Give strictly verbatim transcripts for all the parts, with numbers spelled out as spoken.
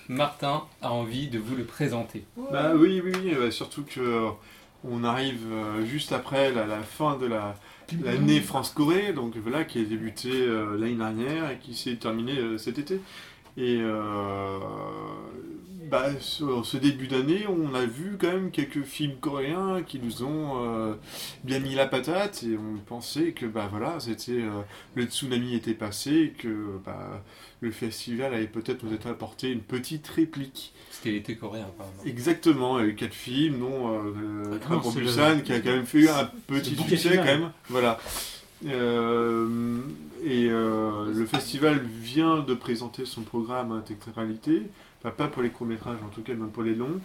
Martin a envie de vous le présenter. Bah oui, oui, oui, bah, surtout que euh, on arrive euh, juste après la, la fin de la l'année France-Corée, donc voilà, qui a débuté euh, l'année dernière et qui s'est terminée euh, cet été. Et euh, bah, sur ce début d'année, on a vu quand même quelques films coréens qui nous ont euh, bien mis la patate et on pensait que bah voilà, c'était euh, le tsunami était passé et que bah, le festival allait peut-être nous être apporté une petite réplique. C'était l'été coréen, apparemment. Exactement, il y a eu quatre films, dont euh, Train non, pour c'est Busan, le- qui a quand même fait un petit bouquet succès final. quand même. Voilà. Euh, et euh, le festival vient de présenter son programme intégralité, enfin, pas pour les courts-métrages en tout cas, même pour les longs.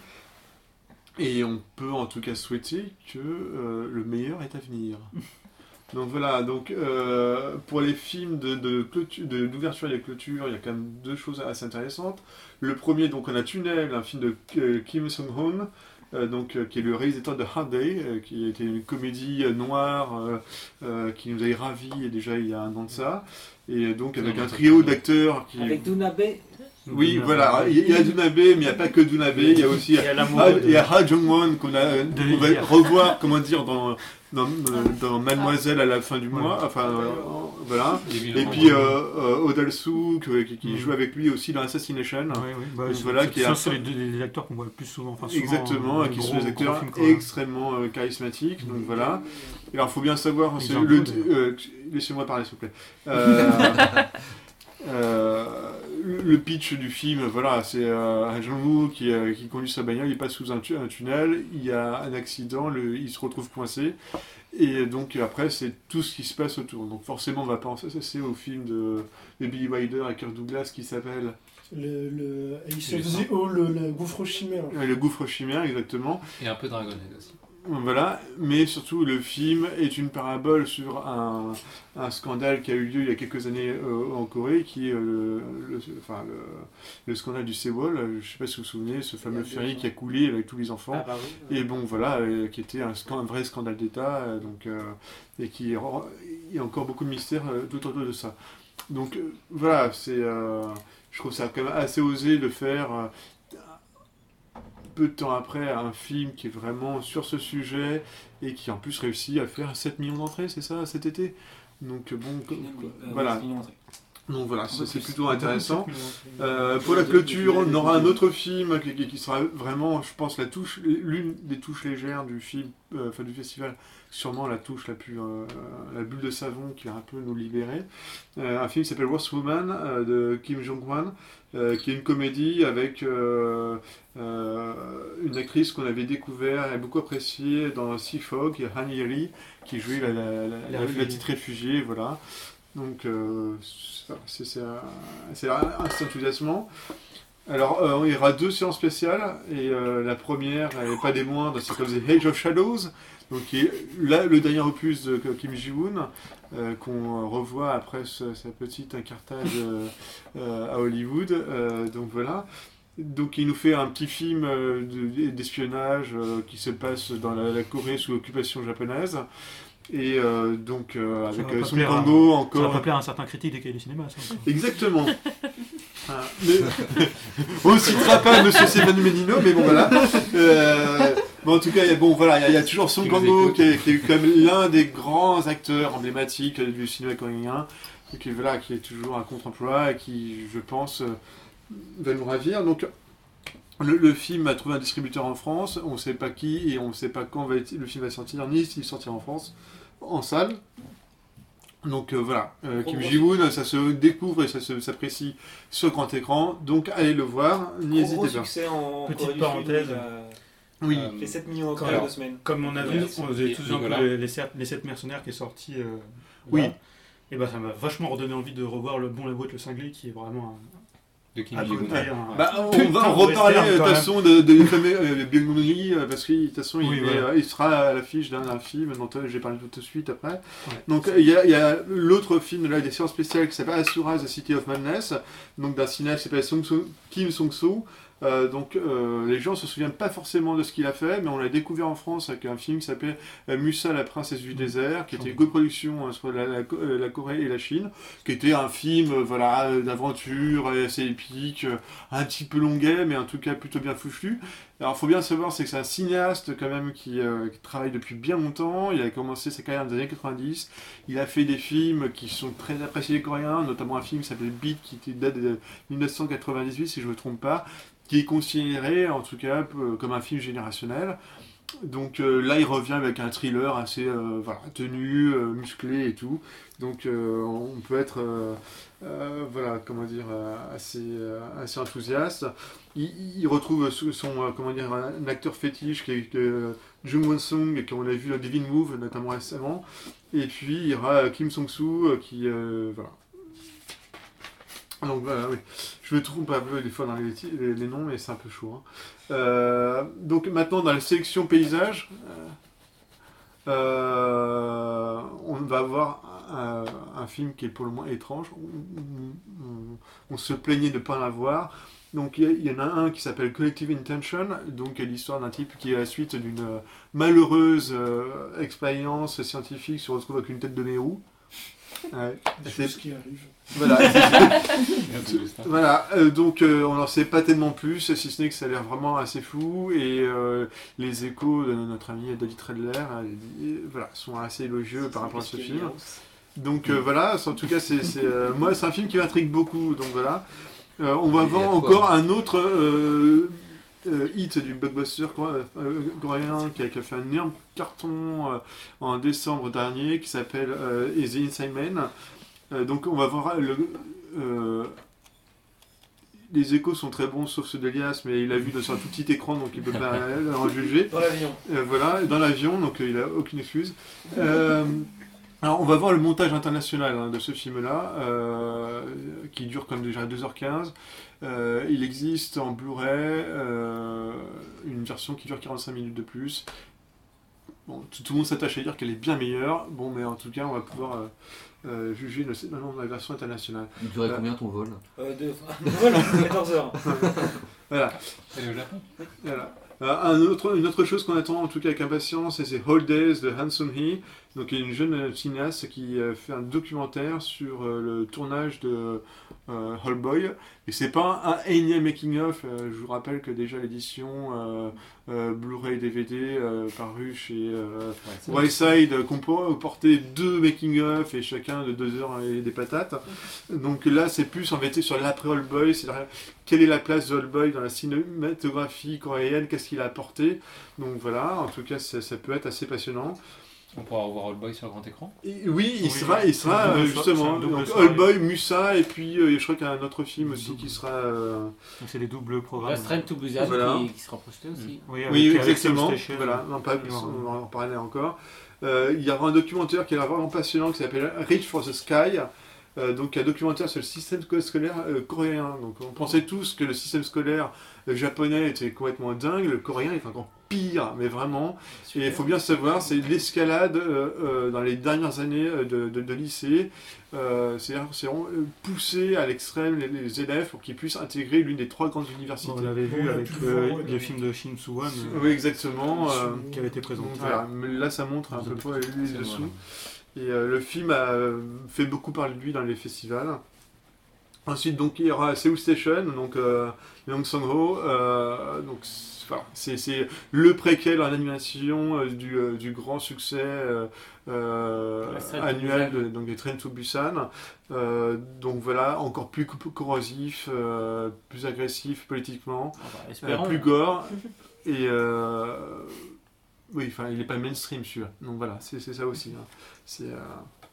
Et on peut en tout cas souhaiter que euh, le meilleur est à venir. Donc voilà, donc euh, pour les films de, de clôture, de, d'ouverture et de clôture, il y a quand même deux choses assez intéressantes. Le premier, donc on a Tunnel, un film de euh, Kim Sung-hoon, euh, donc, euh, qui est le réalisateur de Hard Day, euh, qui était une comédie euh, noire euh, euh, qui nous avait ravis déjà il y a un an de ça. Et donc avec un trio d'acteurs qui... Avec Dunabe. Oui, voilà, il y a Dunabe, mais il n'y a pas que Dunabe, il y a aussi Il y a l'amour Ha- de- il y a Ha Jong-won qu'on a, de on va l'hiver. revoir, comment dire, dans, dans, dans Mademoiselle à la fin du mois, enfin euh, voilà. Et puis euh, euh, Odalsu qui, qui Mm. joue avec lui aussi dans Assassination. Ouais, ouais, bah, Donc c'est- voilà, c'est- qui est ça, un- c'est les, deux- les acteurs qu'on voit le plus souvent. Enfin, souvent, Exactement, euh, qui gros- sont des gros acteurs films coréens. extrêmement euh, charismatiques, donc voilà. Et alors, il faut bien savoir, c'est Exemple, le, d'ailleurs. euh, laissez-moi parler s'il vous plaît. Euh, euh, le pitch du film, voilà, c'est euh, un Jong-woo qui, euh, qui conduit sa bagnole, il passe sous un, tu- un tunnel, il y a un accident, le- il se retrouve coincé, et donc après c'est tout ce qui se passe autour. Donc forcément on va penser c'est au film de, de Billy Wilder et Kirk Douglas qui s'appelle Le, le, il se Le faisait oh, le, le gouffre chimère. euh, Le Gouffre Chimère, exactement. Et un peu Dragonhead aussi. Voilà, mais surtout le film est une parabole sur un, un scandale qui a eu lieu il y a quelques années euh, en Corée, qui est euh, le, le, enfin, le, le scandale du Sewol. Je ne sais pas si vous vous souvenez, ce fameux ferry qui a coulé avec tous les enfants. Ah, bah oui. Et bon, voilà, euh, qui était un, scan- un vrai scandale d'État, euh, donc, euh, et qui il y a encore beaucoup de mystères euh, tout autour de ça. Donc euh, voilà, c'est, euh, je trouve ça quand même assez osé de faire. Euh, peu de temps après, un film qui est vraiment sur ce sujet et qui en plus réussit à faire sept millions d'entrées, c'est ça, cet été. Donc bon, comme- voilà. Donc voilà, ça, c'est plutôt intéressant. Euh, pour la clôture, on aura un autre film qui, qui- qui sera vraiment, je pense, la touche, l'une des touches légères du film, euh, enfin du festival, sûrement la touche la plus, euh, la bulle de savon qui va un peu nous libérer. Euh, un film qui s'appelle Worst Woman euh, de Kim Jong-wan, euh, qui est une comédie avec euh, euh, une actrice qu'on avait découvert et beaucoup appréciée dans Sea Fog, Han Ye-ri, qui jouait la, la, la, la, la petite réfugiée, voilà. Donc, euh, c'est, c'est, un- c'est un, un enthousiasmant. Alors, euh, il y aura deux séances spéciales, et euh, la première, elle n'est pas des moindres, c'est comme The Age of Shadows, donc qui est là, le dernier opus de Kim Ji-woon, euh, qu'on revoit après ce- sa petite incartade euh, euh, à Hollywood. Euh, donc voilà. Donc il nous fait un petit film euh, de- d'espionnage euh, qui se passe dans la, la Corée sous l'occupation japonaise. Et euh, donc euh, Ça avec va euh, pas Song plaire à- Kang-ho Ça va encore. pas plaire à un certain critique des cahiers du cinéma, ça. Exactement. Ah, mais... On ne citera pas Monsieur Stéphane Ménino, mais bon voilà. Euh, bon, en tout cas, il y a, bon, voilà, il y a, il y a toujours Song Qui nous Kang-ho écoute. qui est, qui est quand même l'un des grands acteurs emblématiques du cinéma coréen, qui, voilà, qui est toujours un contre-emploi et qui, je pense, euh, va nous ravir. Donc, le, le film a trouvé un distributeur en France, on ne sait pas qui et on ne sait pas quand va être- le film va sortir, ni s'il sortira en France, en salle. Donc euh, voilà, euh, Kim Ji-woon, ça se découvre et ça se- s'apprécie sur grand écran, donc allez le voir, Gros, n'hésitez gros pas. succès en Petite Corée du parenthèse. Sud, il a Oui, Euh, fait sept millions d'entrées Alors, en deux semaines. Comme on a vu, Merci. on vous avait tous vu un peu Nicolas. les, les, sept, les sept mercenaires qui est sorti. euh, Oui. là. Et ben ça m'a vachement redonné envie de revoir Le Bon, la Boîte, le Cinglé, qui est vraiment De Kim un, à Ji-woon. côté, un- bah, on Putain, va en de reparler western, de toute quand même. façon de, de l'infameux euh, Byung-Hun Lee, euh, parce que de toute façon il, Oui, est, voilà. euh, il sera à l'affiche d'un d'un film dont euh, j'ai parlé tout de suite après. Ouais. Donc euh, il y a, il y a l'autre film là, des séances spéciales qui s'appelle Asura, The City of Madness, donc d'un cinéaste qui s'appelle Song So- Kim Song-soo, Euh, donc euh, les gens se souviennent pas forcément de ce qu'il a fait, mais on l'a découvert en France avec un film qui s'appelait euh, Musa, la princesse du désert, qui était une coproduction entre la, la, la Corée et la Chine, qui était un film euh, voilà, euh, d'aventure assez épique, euh, un petit peu longuet, mais en tout cas plutôt bien fouflu. Alors il faut bien savoir, c'est que c'est un cinéaste quand même qui, euh, qui travaille depuis bien longtemps. Il a commencé sa carrière dans les années quatre-vingt-dix. Il a fait des films qui sont très appréciés des Coréens, notamment un film qui s'appelle Beat, qui date de dix-neuf cent quatre-vingt-dix-huit si je ne me trompe pas, qui est considéré en tout cas comme un film générationnel. Donc euh, là il revient avec un thriller assez euh, voilà, tenu, euh, musclé et tout. Donc euh, on peut être euh, euh, voilà, comment dire, euh, assez, euh, assez enthousiaste. Il, il retrouve son euh, comment dire, un acteur fétiche qui est euh, Jung Won-sung, qu'on a vu dans Devil Move notamment récemment. Et puis il y aura Kim Song-soo euh, qui euh, voilà. Donc voilà, oui. Je me trompe un peu des fois dans les, les, les noms, mais c'est un peu chaud. Hein. Euh, donc maintenant, dans la sélection paysage, euh, euh, on va avoir un, un film qui est pour le moins étrange. On, on, on se plaignait de ne pas l'avoir. Donc il y, y en a un qui s'appelle Collective Intention, donc l'histoire d'un type qui, à la suite d'une euh, malheureuse euh, expérience scientifique, se retrouve avec une tête de Nehru. Ouais. C'est ce qui arrive. Voilà, voilà. Euh, donc euh, on n'en sait pas tellement plus, si ce n'est que ça a l'air vraiment assez fou, et euh, les échos de notre ami David Redler euh, voilà, sont assez élogieux par rapport à ce film. Donc euh, voilà, en tout cas, c'est, c'est, euh, moi c'est un film qui m'intrigue beaucoup, donc voilà. Euh, on va voir encore un autre euh, euh, hit du blockbuster coréen qui a, qui a fait un énorme carton euh, en décembre dernier, qui s'appelle euh, The Inside Man. Euh, donc on va voir le, euh, les échos sont très bons sauf ceux d'Elias, mais il a vu sur un tout petit écran donc il peut pas en juger. Dans l'avion. Euh, voilà, dans l'avion, donc euh, il a aucune excuse. Euh, alors on va voir le montage international hein, de ce film-là, euh, qui dure comme déjà deux heures quinze. Euh, il existe en Blu-ray euh, une version qui dure quarante-cinq minutes de plus. Bon, tout, tout le monde s'attache à dire qu'elle est bien meilleure. Bon, mais en tout cas, on va pouvoir euh, euh, juger le, non, la version internationale. Il durait euh, combien ton vol euh, de... Voilà, quatorze heures. Voilà. Elle est au Japon. Voilà. Euh, un autre, une autre chose qu'on attend en tout cas avec impatience, c'est Whole Days de Han Sung-hee, donc une jeune cinéaste qui euh, fait un documentaire sur euh, le tournage de euh, Old Boy. Et c'est pas un énième making of. Euh, je vous rappelle que déjà l'édition euh, euh, Blu-ray D V D euh, parue chez euh, Wildside comportait deux making of et chacun de deux heures et des patates. Donc là, c'est plus embêté sur l'après Old Boy. C'est la... Quelle est la place de Old Boy dans la cinématographie coréenne? Qu'est-ce qu'il a apporté? Donc voilà, en tout cas, ça, ça peut être assez passionnant. On pourra revoir Old Boy sur grand écran. Et, oui, il Oui, sera, il sera double euh, so- justement. c'est un double Donc, soirée. Old Boy, Musa, et puis euh, je crois qu'il y a un autre film aussi Double. qui sera. Euh... Donc c'est les doubles programmes. La Train to Busan Voilà. qui, qui sera projeté aussi. Oui, avec, Oui, avec exactement. Seoul Station. Voilà, non, pas, Et voilà. on va en parler encore. Euh, il y aura un documentaire qui est vraiment passionnant qui s'appelle Reach for the Sky. Euh, donc un documentaire sur le système scolaire euh, coréen. Donc on pensait tous que le système scolaire euh, japonais était complètement dingue, le coréen est encore pire, mais vraiment. Et il faut bien savoir, c'est l'escalade euh, euh, dans les dernières années euh, de, de, de lycée. Euh, c'est-à-dire c'est vraiment, euh, pousser à l'extrême les, les élèves pour qu'ils puissent intégrer l'une des trois grandes universités. On l'avait vu Bon, avec plus le, fort, ouais, le ouais. film de Shin Soo-won euh, Oui, exactement. euh, qui avait été donc, présenté. voilà. Mais là, ça montre un peu pas les C'est dessous. moi. Et euh, le film a euh, fait beaucoup parler de lui dans les festivals. Ensuite, donc, il y aura Seoul Station, donc euh, Young Song-ho. Euh, donc, c'est, voilà, c'est, c'est le préquel en animation euh, du, euh, du grand succès euh, euh, La Train to annuel Busan. de, donc, des Train to Busan. Euh, donc voilà, encore plus co- corrosif, euh, plus agressif politiquement, Enfin, euh, espérons. plus gore. Et euh, oui, enfin, il n'est pas mainstream celui-là. Donc voilà, c'est, c'est ça aussi. Hein. C'est, euh,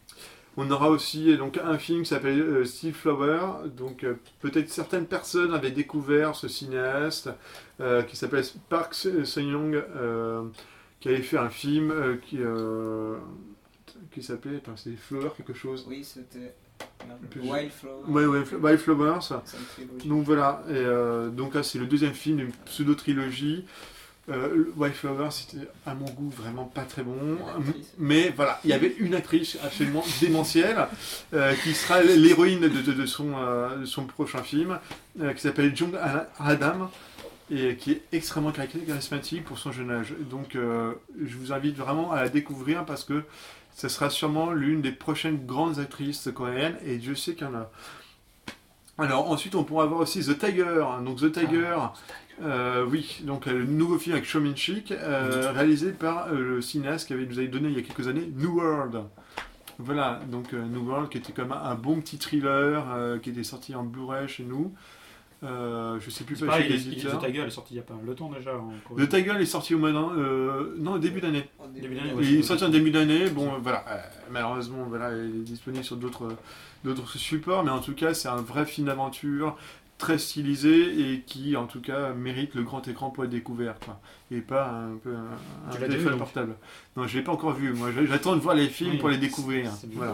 On aura aussi donc, un film qui s'appelle euh, Steel Flower. Donc euh, peut-être certaines personnes avaient découvert ce cinéaste euh, qui s'appelle Park Seung-young, euh, qui avait fait un film euh, qui, euh, qui s'appelait, attends, c'est Flower quelque chose. Oui, c'était Plus- Wildflower. Ouais, ouais, Wildflowers. C'est une trilogie. Donc voilà, et, euh, donc là c'est le deuxième film d'une pseudo-trilogie. Euh, Wildflower, c'était à mon goût vraiment pas très bon, L'actrice. mais voilà, il y avait une actrice absolument démentielle euh, qui sera l'héroïne de, de, de son, euh, de son prochain film, euh, qui s'appelle Jung Adam. et qui est extrêmement charismatique pour son jeune âge. Donc euh, je vous invite vraiment à la découvrir parce que ce sera sûrement l'une des prochaines grandes actrices coréennes et Dieu sait qu'il y en a. Alors ensuite on pourra voir aussi The Tiger. Donc The Tiger, Ah, euh, oui, donc euh, le nouveau film avec Cho Min-sik, euh, réalisé par euh, le cinéaste qui avait, nous avait donné il y a quelques années New World. Voilà, donc euh, New World qui était quand même un bon petit thriller euh, qui était sorti en Blu-ray chez nous. Euh, je sais plus C'est pas pareil, chez il- les il- éditeurs. The Tiger, elle est sortie il y a pas mal de temps déjà. en Corée. The Tiger est sorti au mois d'un, euh, non, au début d'année. En Début d'année, d'année, ouais. Il est sorti en début d'année. Bon, euh, voilà, euh, malheureusement, voilà, il est disponible sur d'autres, d'autres supports, mais en tout cas, c'est un vrai film d'aventure, très stylisé et qui, en tout cas, mérite le grand écran pour être découvert, quoi. Et pas un peu un, Tu un l'as déjà téléphone vu, donc portable. Non, je l'ai pas encore vu. Moi, j'attends de voir les films Oui, pour les découvrir. c'est bien. Voilà.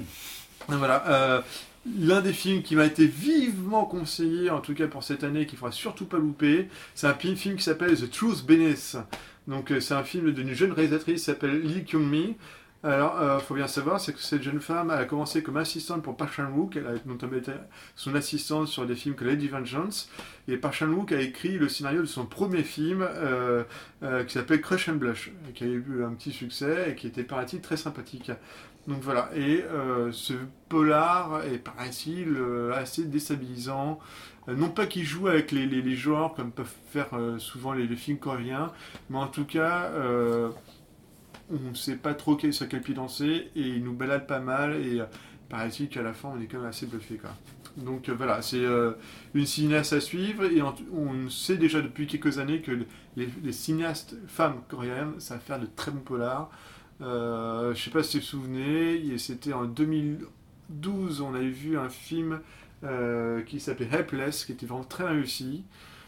Voilà. Euh, L'un des films qui m'a été vivement conseillé, en tout cas pour cette année, qu'il ne faudra surtout pas louper, c'est un film film qui s'appelle The Truth Beneath. Donc euh, c'est un film d'une jeune réalisatrice qui s'appelle Lee Kyung-mi. Alors, il euh, faut bien savoir, c'est que cette jeune femme, elle a commencé comme assistante pour Park Chan-wook. Elle a notamment été son assistante sur des films comme Lady Vengeance. Et Park Chan-wook a écrit le scénario de son premier film euh, euh, qui s'appelle Crush and Blush, qui a eu un petit succès et qui était, paraît-il, très sympathique. Donc voilà, et euh, ce polar est, paraît-il, euh, assez déstabilisant. Euh, non pas qu'il joue avec les, les, les genres comme peuvent faire euh, souvent les, les films coréens, mais en tout cas, euh, on ne sait pas trop quel, sur quel pied danser, et il nous balade pas mal, et euh, paraît-il qu'à la fin, on est quand même assez bluffé, quoi. Donc euh, voilà, c'est euh, une cinéaste à suivre, et on, on sait déjà depuis quelques années que les, les cinéastes femmes coréennes savent faire de très bons polars. Euh, je ne sais pas si vous vous souvenez, c'était en deux mille douze, on avait vu un film euh, qui s'appelait Helpless, qui était vraiment très réussi.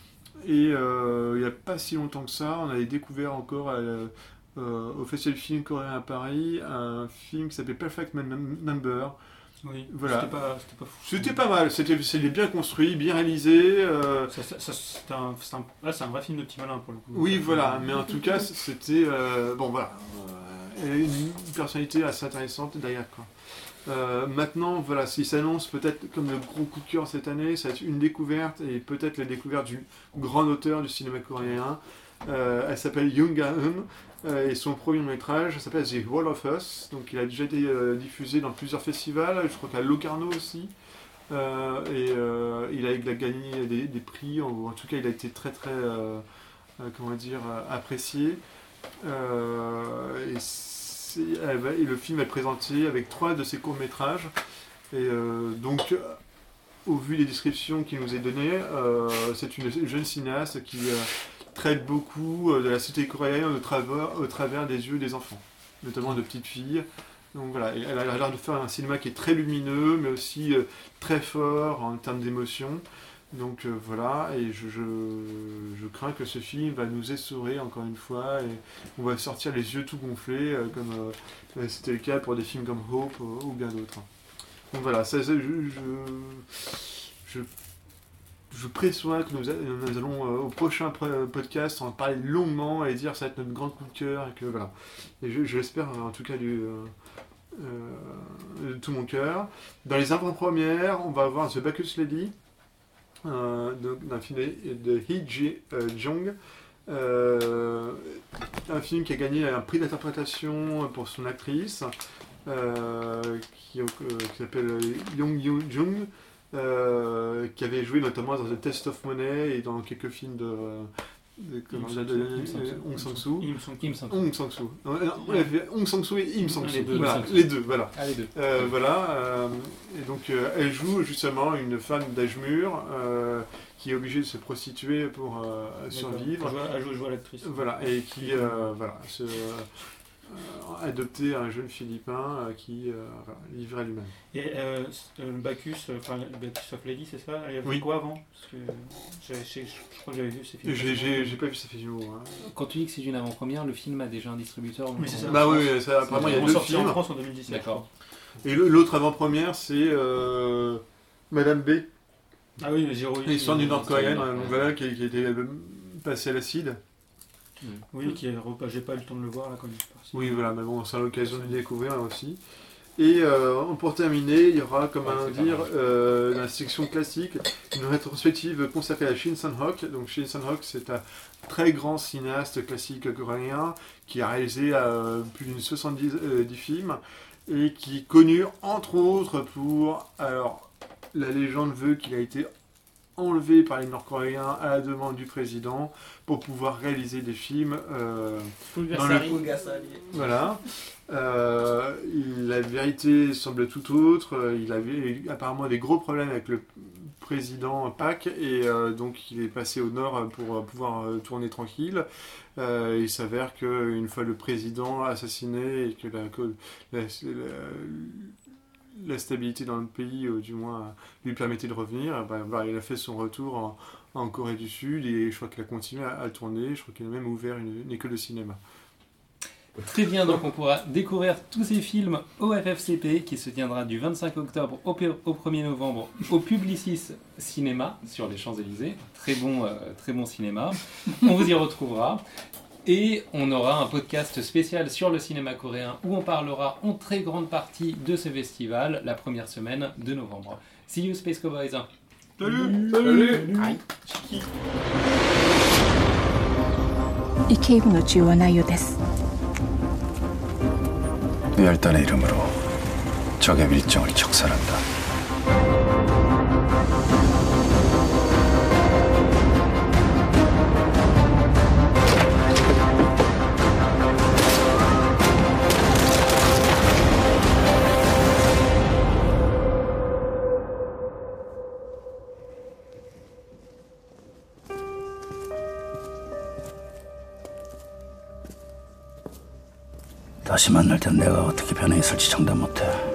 Et euh, il n'y a pas si longtemps que ça, on avait découvert encore euh, euh, au Festival du film coréen à Paris un film qui s'appelait Perfect Number. Oui, Voilà. c'était pas, c'était pas fou. C'était pas mal, c'était, c'était bien construit, bien réalisé. euh, Ça, ça, ça, c'est un, c'est un, là, c'est un vrai film de petit malin pour le coup. Oui, voilà, mais en tout cas, c'était. euh, bon, voilà. Euh, et une personnalité assez intéressante derrière, quoi. Euh, maintenant, voilà, s'il s'annonce peut-être comme le gros coup de cœur cette année, ça va être une découverte, et peut-être la découverte du grand auteur du cinéma coréen. Euh, elle s'appelle Young Ha-eun, euh, et son premier métrage s'appelle The Wall of Us. Donc, il a déjà été euh, diffusé dans plusieurs festivals, je crois qu'à Locarno aussi. Euh, et euh, il, a, il a gagné des, des prix, en, en tout cas, il a été très très. Euh, euh, comment dire, euh, apprécié. Euh, et, c'est, et le film est présenté avec trois de ses courts-métrages. Et euh, donc, au vu des descriptions qu'il nous est données, euh, c'est une jeune cinéaste qui euh, traite beaucoup de la société coréenne au travers, au travers des yeux des enfants, notamment de petites filles. Donc voilà, elle a l'air de faire un cinéma qui est très lumineux, mais aussi euh, très fort en termes d'émotion. Donc euh, voilà, et je, je, je crains que ce film va nous essorer encore une fois, et on va sortir les yeux tout gonflés, euh, comme euh, c'était le cas pour des films comme Hope euh, ou bien d'autres. Donc voilà, ça, ça, je, je, je, je préçois que nous, a- nous allons euh, au prochain pre- podcast en parler longuement et dire que ça va être notre grand coup de cœur, et que voilà. Et je, je l'espère euh, en tout cas du... Euh, euh, de tout mon cœur. Dans les avant-premières, on va avoir The Bacchus Lady, euh, de- d'un film de, de Hee Ji-jong, euh, un film qui a gagné un prix d'interprétation pour son actrice, euh, qui, euh, qui s'appelle Young Yoo-jung, euh, qui avait joué notamment dans The Test of Money et dans quelques films de, de, comment Im on Sang-soo. dit, Hong Sang-soo. Il me semble Kim Sang. Hong Sang-soo. Non, non, on a fait Hong Sang-soo et Im Sang-soo. Les deux, Voilà, Im Sang-soo. les deux, voilà. Ah, les deux. Euh, voilà, euh, et donc euh, elle joue justement une femme d'âge mûr euh, qui est obligée de se prostituer pour euh, survivre. Elle joue, elle joue, elle joue à l'actrice. Voilà, et qui euh, voilà, se, euh, adopter un jeune Philippin euh, qui euh, voilà, livre à lui-même. Et euh, euh, le Bacchus, euh, enfin le Bacchus of Lady, c'est ça? Il y avait Oui. quoi avant? Parce que j'avais- je, je crois que j'avais vu ces films. J'ai, j'ai, j'ai pas vu ça fait du mot. Hein. Quand tu dis que c'est une avant-première, le film a déjà un distributeur. donc Oui, c'est on- ça. Bah oui, oui, ça, apparemment il y a Ils ont deux sorti en films. France en deux mille dix-sept. D'accord. Et le- l'autre avant-première, c'est euh, Madame B, Ah oui, les héroïnes. l'histoire d'une nord-coréenne, Nord- hein, donc voilà, qui, qui a été euh, passée à l'acide. Oui, qui est repas. J'ai pas eu le temps de le voir là quand il est parti. Oui, voilà, mais bon, c'est l'occasion de le découvrir aussi. Et euh, pour terminer, il y aura, comme Ouais, à c'est dire, pas mal. euh, dans la section classique, une rétrospective consacrée à Shin Sang-hok. Donc Shin Sang-hok, c'est un très grand cinéaste classique coréen qui a réalisé euh, plus d'une soixante-dix euh, dix films et qui est connu entre autres pour, alors, la légende veut qu'il a été enlevé par les Nord-Coréens à la demande du président pour pouvoir réaliser des films. Euh, dans le... Voilà. Euh, la vérité semble tout autre. Il avait apparemment des gros problèmes avec le président Park et euh, donc il est passé au nord pour pouvoir euh, tourner tranquille. Euh, il s'avère qu'une fois le président assassiné et que la, la, la, la stabilité dans le pays, ou du moins lui permettait de revenir, bah, bah, il a fait son retour en, en Corée du Sud et je crois qu'il a continué à, à tourner. Je crois qu'il a même ouvert une, une école de cinéma. Très bien, donc on pourra découvrir tous ces films au F F C P qui se tiendra du vingt-cinq octobre au, au premier novembre au Publicis Cinéma sur les Champs-Élysées. Très bon, euh, très bon cinéma. On vous y retrouvera. Et on aura un podcast spécial sur le cinéma coréen où on parlera en très grande partie de ce festival la première semaine de novembre. See you Space Cowboys. Salut, Salut. Aïe. 医系部の中央内容です 열단의 이름으로 적의 밀정을 척살한다. 다시 만날 땐 내가 어떻게 변해 있을지 장담 못해.